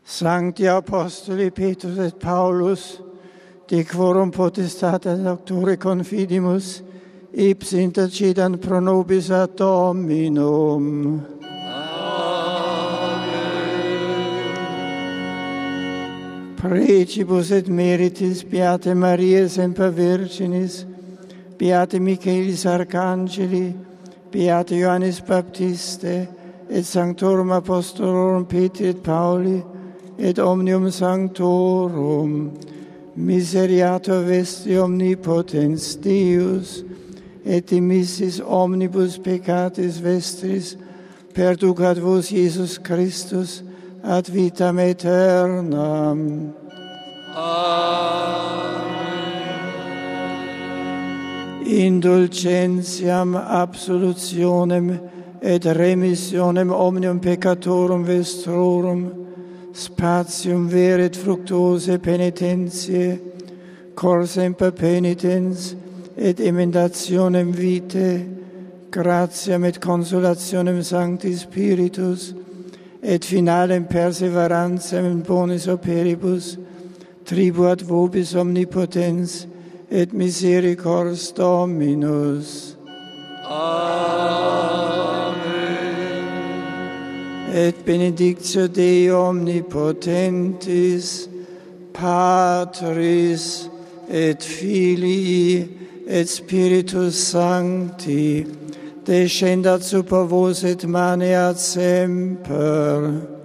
Sancti Apostoli Petrus et Paulus, de quorum potestate doctore confidimus, ipsi intercedant pro nobis ad Dominum. Amen. Precibus et meritis Beate Maria semper Virginis, Beate Michaelis Arcangeli, Beate Johannes Baptiste, et Sanctorum Apostolorum Petri et Pauli, et omnium sanctorum, miseriator vestri omnipotens Deus, et dimissis omnibus peccatis vestris, perducat vos Iesus Christus ad vitam aeternam. Amen. Indulgentiam, absolutionem, et remissionem omnium peccatorum vestrorum, spatium verit fructuose penitentiae, cor semper penitens, et emendationem vitae, gratiam et consolationem Sancti Spiritus, et finalem perseverantiam in bonis operibus, tribuat vobis omnipotens, et misericors Dominus. Amen. Et benedictio Dei omnipotentis, Patris et Filii et Spiritus Sancti, descendat super vos et maneat semper.